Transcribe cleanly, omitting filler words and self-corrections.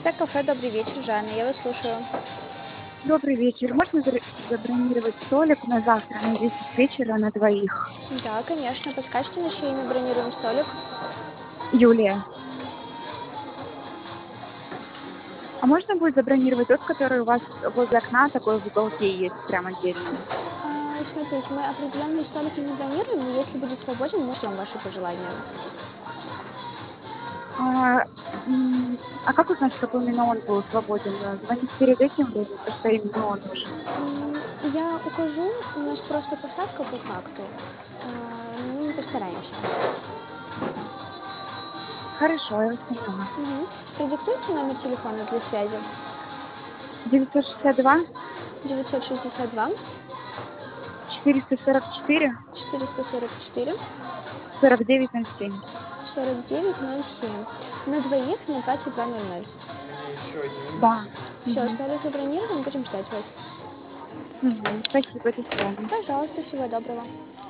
Это кафе «Добрый вечер», Жанна, я вас слушаю. Добрый вечер. Можно забронировать столик на завтра на 10 вечера на двоих? Да, конечно, подскажите, на чье имя бронируем столик? Юлия. А можно будет забронировать тот, который у вас возле окна, такой в уголке есть, прям отдельный? Смотрите, мы определенные столики не бронируем, но если будет свободен, мы ждем ваши пожелания. А, а как узнать, чтобы именно он был свободен? Звонить перед этим временем, потому что именно он нужен. Я укажу, у нас просто поставка по факту. Мы постараемся. Хорошо, я вас поняла. Мгм. Продиктуйте номер телефона для связи. 962 962 444 444 4907. 4907. На двоих на 22:00. Да. Все, Мгм. столик забронирован, будем ждать вас. Мгм. Спасибо, до свидания. Пожалуйста, всего доброго.